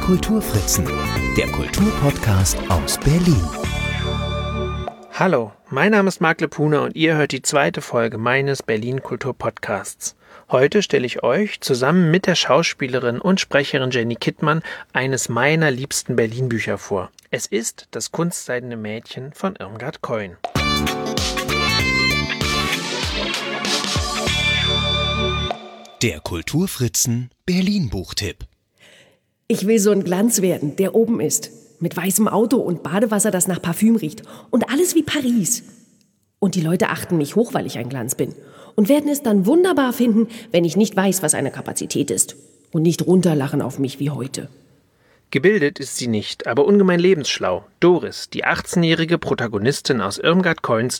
Kulturfritzen, der Kulturpodcast aus Berlin. Hallo, mein Name ist Marc Lepuna und ihr hört die zweite Folge meines Berlin Kulturpodcasts. Heute stelle ich euch zusammen mit der Schauspielerin und Sprecherin Jenny Kittmann eines meiner liebsten Berlin-Bücher vor. Es ist Das kunstseidene Mädchen von Irmgard Keun. Der Kulturfritzen Berlin-Buchtipp. Ich will so ein Glanz werden, der oben ist. Mit weißem Auto und Badewasser, das nach Parfüm riecht. Und alles wie Paris. Und die Leute achten mich hoch, weil ich ein Glanz bin. Und werden es dann wunderbar finden, wenn ich nicht weiß, was eine Kapazität ist. Und nicht runterlachen auf mich wie heute. Gebildet ist sie nicht, aber ungemein lebensschlau. Doris, die 18-jährige Protagonistin aus Irmgard Keuns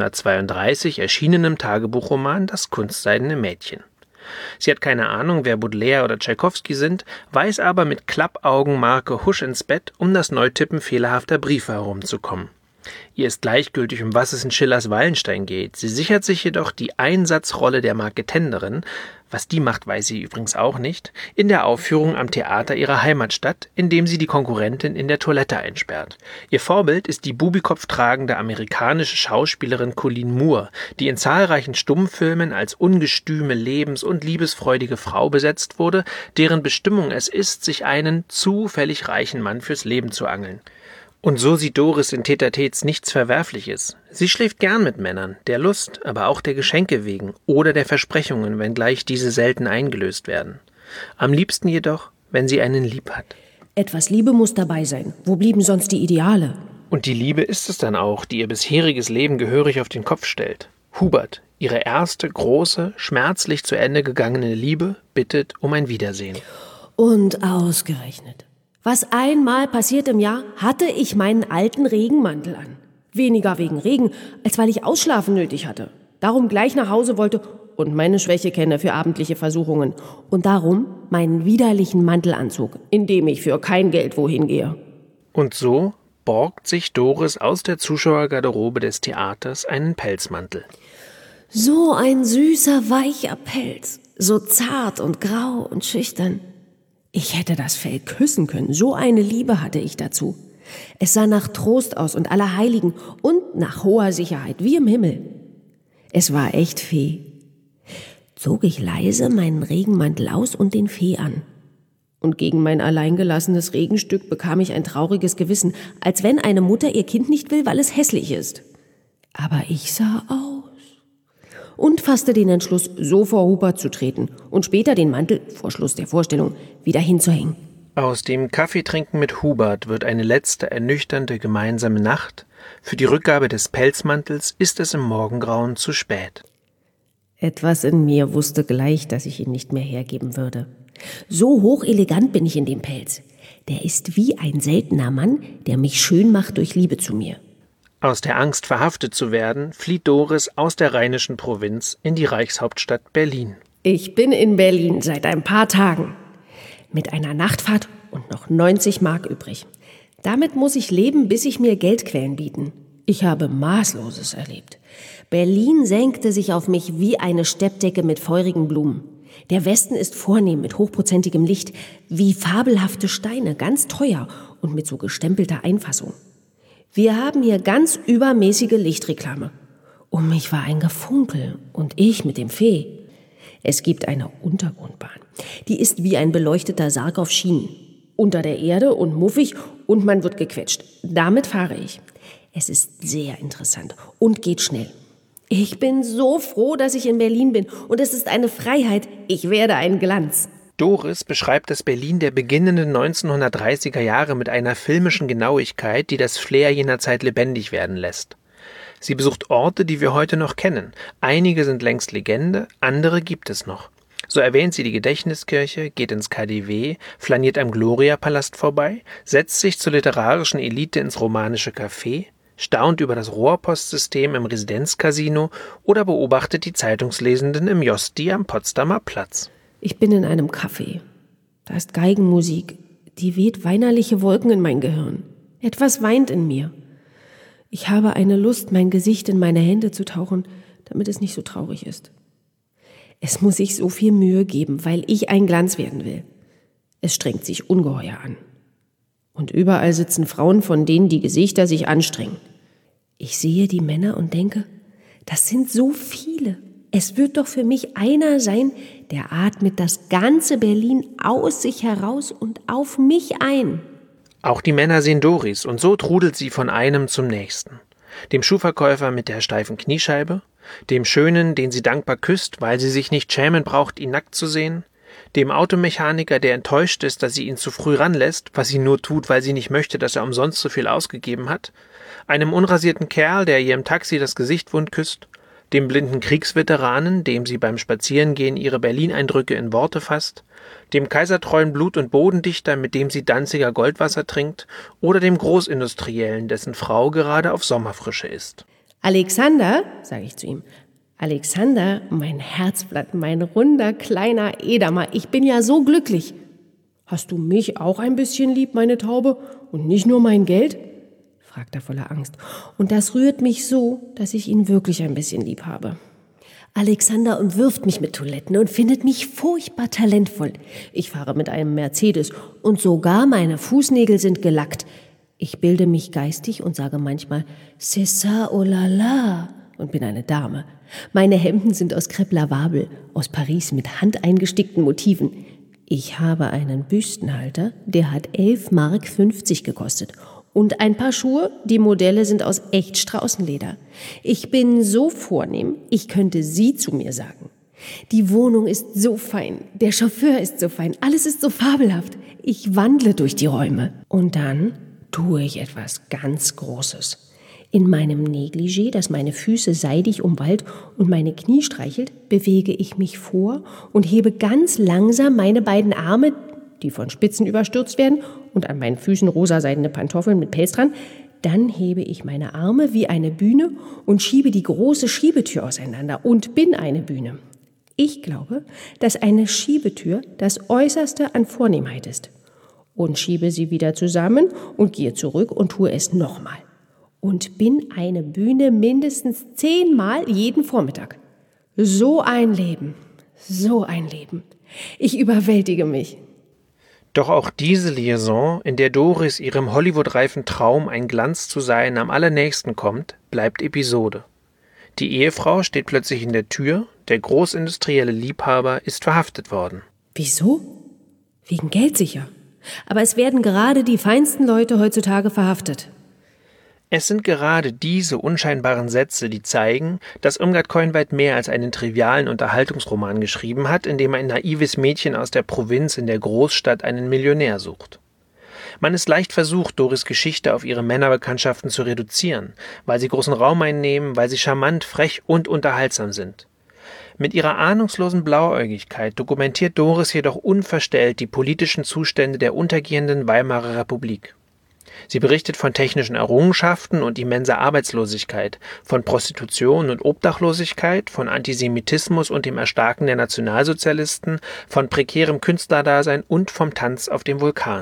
1932 erschienenem Tagebuchroman Das kunstseidene Mädchen. Sie hat keine Ahnung, wer Baudelaire oder Tschaikowski sind, weiß aber mit Klappaugenmarke husch ins Bett, um das Neutippen fehlerhafter Briefe herumzukommen. Ihr ist gleichgültig, um was es in Schillers Wallenstein geht. Sie sichert sich jedoch die Einsatzrolle der Marketenderin, was die macht, weiß sie übrigens auch nicht, in der Aufführung am Theater ihrer Heimatstadt, indem sie die Konkurrentin in der Toilette einsperrt. Ihr Vorbild ist die Bubikopf tragende amerikanische Schauspielerin Colleen Moore, die in zahlreichen Stummfilmen als ungestüme, lebens- und liebesfreudige Frau besetzt wurde, deren Bestimmung es ist, sich einen zufällig reichen Mann fürs Leben zu angeln. Und so sieht Doris in Tête-à-Têtes nichts Verwerfliches. Sie schläft gern mit Männern, der Lust, aber auch der Geschenke wegen oder der Versprechungen, wenngleich diese selten eingelöst werden. Am liebsten jedoch, wenn sie einen lieb hat. Etwas Liebe muss dabei sein. Wo blieben sonst die Ideale? Und die Liebe ist es dann auch, die ihr bisheriges Leben gehörig auf den Kopf stellt. Hubert, ihre erste, große, schmerzlich zu Ende gegangene Liebe, bittet um ein Wiedersehen. Und ausgerechnet. Was einmal passiert im Jahr, hatte ich meinen alten Regenmantel an. Weniger wegen Regen, als weil ich Ausschlafen nötig hatte. Darum gleich nach Hause wollte und meine Schwäche kenne für abendliche Versuchungen. Und darum meinen widerlichen Mantelanzug, in dem ich für kein Geld wohin gehe. Und so borgt sich Doris aus der Zuschauergarderobe des Theaters einen Pelzmantel. So ein süßer, weicher Pelz. So zart und grau und schüchtern. Ich hätte das Fell küssen können, so eine Liebe hatte ich dazu. Es sah nach Trost aus und Allerheiligen und nach hoher Sicherheit, wie im Himmel. Es war echt Fee. Zog ich leise meinen Regenmantel aus und den Fee an. Und gegen mein alleingelassenes Regenstück bekam ich ein trauriges Gewissen, als wenn eine Mutter ihr Kind nicht will, weil es hässlich ist. Aber ich sah aus. Und fasste den Entschluss, so vor Hubert zu treten und später den Mantel, vor Schluss der Vorstellung, wieder hinzuhängen. Aus dem Kaffeetrinken mit Hubert wird eine letzte ernüchternde gemeinsame Nacht. Für die Rückgabe des Pelzmantels ist es im Morgengrauen zu spät. Etwas in mir wusste gleich, dass ich ihn nicht mehr hergeben würde. So hochelegant bin ich in dem Pelz. Der ist wie ein seltener Mann, der mich schön macht durch Liebe zu mir. Aus der Angst, verhaftet zu werden, flieht Doris aus der rheinischen Provinz in die Reichshauptstadt Berlin. Ich bin in Berlin seit ein paar Tagen. Mit einer Nachtfahrt und noch 90 Mark übrig. Damit muss ich leben, bis sich mir Geldquellen bieten. Ich habe Maßloses erlebt. Berlin senkte sich auf mich wie eine Steppdecke mit feurigen Blumen. Der Westen ist vornehm mit hochprozentigem Licht, wie fabelhafte Steine, ganz teuer und mit so gestempelter Einfassung. Wir haben hier ganz übermäßige Lichtreklame. Um mich war ein Gefunkel und ich mit dem Fee. Es gibt eine Untergrundbahn. Die ist wie ein beleuchteter Sarg auf Schienen. Unter der Erde und muffig und man wird gequetscht. Damit fahre ich. Es ist sehr interessant und geht schnell. Ich bin so froh, dass ich in Berlin bin und es ist eine Freiheit. Ich werde ein Glanz. Doris beschreibt das Berlin der beginnenden 1930er Jahre mit einer filmischen Genauigkeit, die das Flair jener Zeit lebendig werden lässt. Sie besucht Orte, die wir heute noch kennen. Einige sind längst Legende, andere gibt es noch. So erwähnt sie die Gedächtniskirche, geht ins KaDeWe, flaniert am Gloria-Palast vorbei, setzt sich zur literarischen Elite ins romanische Café, staunt über das Rohrpostsystem im Residenzcasino oder beobachtet die Zeitungslesenden im Josti am Potsdamer Platz. Ich bin in einem Café. Da ist Geigenmusik. Die weht weinerliche Wolken in mein Gehirn. Etwas weint in mir. Ich habe eine Lust, mein Gesicht in meine Hände zu tauchen, damit es nicht so traurig ist. Es muss sich so viel Mühe geben, weil ich ein Glanz werden will. Es strengt sich ungeheuer an. Und überall sitzen Frauen, von denen die Gesichter sich anstrengen. Ich sehe die Männer und denke, das sind so viele. Es wird doch für mich einer sein, der atmet das ganze Berlin aus sich heraus und auf mich ein. Auch die Männer sehen Doris und so trudelt sie von einem zum nächsten. Dem Schuhverkäufer mit der steifen Kniescheibe, dem Schönen, den sie dankbar küsst, weil sie sich nicht schämen braucht, ihn nackt zu sehen, dem Automechaniker, der enttäuscht ist, dass sie ihn zu früh ranlässt, was sie nur tut, weil sie nicht möchte, dass er umsonst so viel ausgegeben hat, einem unrasierten Kerl, der ihr im Taxi das Gesicht wund küsst, dem blinden Kriegsveteranen, dem sie beim Spazierengehen ihre Berlin-Eindrücke in Worte fasst, dem kaisertreuen Blut- und Bodendichter, mit dem sie Danziger Goldwasser trinkt, oder dem Großindustriellen, dessen Frau gerade auf Sommerfrische ist. Alexander, sage ich zu ihm, Alexander, mein Herzblatt, mein runder, kleiner Edamer, ich bin ja so glücklich. Hast du mich auch ein bisschen lieb, meine Taube, und nicht nur mein Geld? Fragt er voller Angst. Und das rührt mich so, dass ich ihn wirklich ein bisschen lieb habe. Alexander umwirft mich mit Toiletten und findet mich furchtbar talentvoll. Ich fahre mit einem Mercedes und sogar meine Fußnägel sind gelackt. Ich bilde mich geistig und sage manchmal C'est ça, oh la la, und bin eine Dame. Meine Hemden sind aus Crêpe Lavable, aus Paris mit handeingestickten Motiven. Ich habe einen Büstenhalter, der hat 11,50 Mark gekostet. Und ein paar Schuhe, die Modelle sind aus echt Straußenleder. Ich bin so vornehm, ich könnte Sie zu mir sagen. Die Wohnung ist so fein, der Chauffeur ist so fein, alles ist so fabelhaft. Ich wandle durch die Räume. Und dann tue ich etwas ganz Großes. In meinem Negligé, das meine Füße seidig umwallt und meine Knie streichelt, bewege ich mich vor und hebe ganz langsam meine beiden Arme, die von Spitzen überstürzt werden, und an meinen Füßen rosaseidene Pantoffeln mit Pelz dran. Dann hebe ich meine Arme wie eine Bühne und schiebe die große Schiebetür auseinander und bin eine Bühne. Ich glaube, dass eine Schiebetür das Äußerste an Vornehmheit ist. Und schiebe sie wieder zusammen und gehe zurück und tue es nochmal. Und bin eine Bühne mindestens 10-mal jeden Vormittag. So ein Leben, so ein Leben. Ich überwältige mich. Doch auch diese Liaison, in der Doris ihrem Hollywood-reifen Traum, ein Glanz zu sein, am allernächsten kommt, bleibt Episode. Die Ehefrau steht plötzlich in der Tür, der großindustrielle Liebhaber ist verhaftet worden. Wieso? Wegen Geld sicher. Aber es werden gerade die feinsten Leute heutzutage verhaftet. Es sind gerade diese unscheinbaren Sätze, die zeigen, dass Irmgard Keun weit mehr als einen trivialen Unterhaltungsroman geschrieben hat, in dem ein naives Mädchen aus der Provinz in der Großstadt einen Millionär sucht. Man ist leicht versucht, Doris' Geschichte auf ihre Männerbekanntschaften zu reduzieren, weil sie großen Raum einnehmen, weil sie charmant, frech und unterhaltsam sind. Mit ihrer ahnungslosen Blauäugigkeit dokumentiert Doris jedoch unverstellt die politischen Zustände der untergehenden Weimarer Republik. Sie berichtet von technischen Errungenschaften und immenser Arbeitslosigkeit, von Prostitution und Obdachlosigkeit, von Antisemitismus und dem Erstarken der Nationalsozialisten, von prekärem Künstlerdasein und vom Tanz auf dem Vulkan.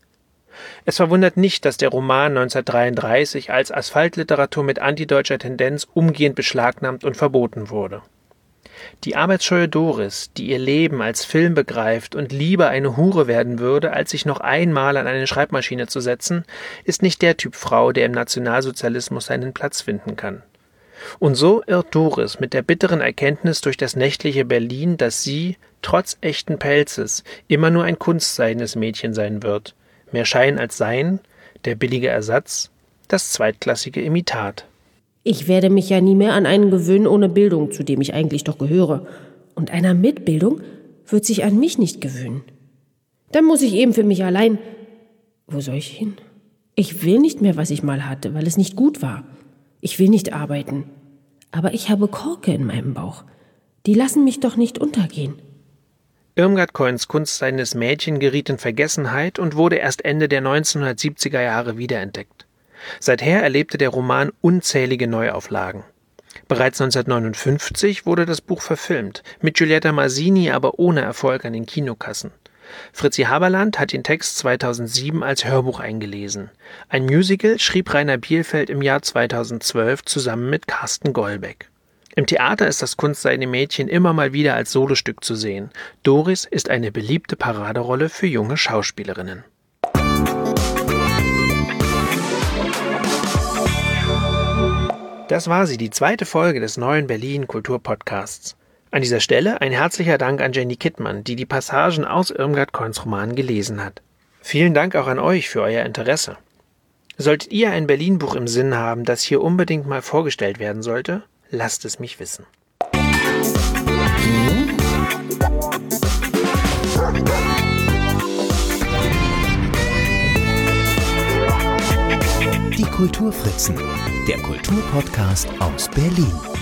Es verwundert nicht, dass der Roman 1933 als Asphaltliteratur mit antideutscher Tendenz umgehend beschlagnahmt und verboten wurde. Die arbeitsscheue Doris, die ihr Leben als Film begreift und lieber eine Hure werden würde, als sich noch einmal an eine Schreibmaschine zu setzen, ist nicht der Typ Frau, der im Nationalsozialismus seinen Platz finden kann. Und so irrt Doris mit der bitteren Erkenntnis durch das nächtliche Berlin, dass sie, trotz echten Pelzes, immer nur ein kunstseidenes Mädchen sein wird. Mehr Schein als Sein, der billige Ersatz, das zweitklassige Imitat. Ich werde mich ja nie mehr an einen gewöhnen ohne Bildung, zu dem ich eigentlich doch gehöre. Und einer mit Bildung wird sich an mich nicht gewöhnen. Dann muss ich eben für mich allein... Wo soll ich hin? Ich will nicht mehr, was ich mal hatte, weil es nicht gut war. Ich will nicht arbeiten. Aber ich habe Korke in meinem Bauch. Die lassen mich doch nicht untergehen. Irmgard Keuns kunstseidenes Mädchen geriet in Vergessenheit und wurde erst Ende der 1970er Jahre wiederentdeckt. Seither erlebte der Roman unzählige Neuauflagen. Bereits 1959 wurde das Buch verfilmt, mit Giulietta Masini, aber ohne Erfolg an den Kinokassen. Fritzi Haberland hat den Text 2007 als Hörbuch eingelesen. Ein Musical schrieb Rainer Bielfeld im Jahr 2012 zusammen mit Carsten Golbeck. Im Theater ist das kunstseidene Mädchen immer mal wieder als Solostück zu sehen. Doris ist eine beliebte Paraderolle für junge Schauspielerinnen. Das war sie, die 2. Folge des neuen Berlin Kulturpodcasts. An dieser Stelle ein herzlicher Dank an Jenny Kittmann, die die Passagen aus Irmgard Keun's Roman gelesen hat. Vielen Dank auch an euch für euer Interesse. Solltet ihr ein Berlin-Buch im Sinn haben, das hier unbedingt mal vorgestellt werden sollte, lasst es mich wissen. Die Kulturfritzen, der Kulturpodcast aus Berlin.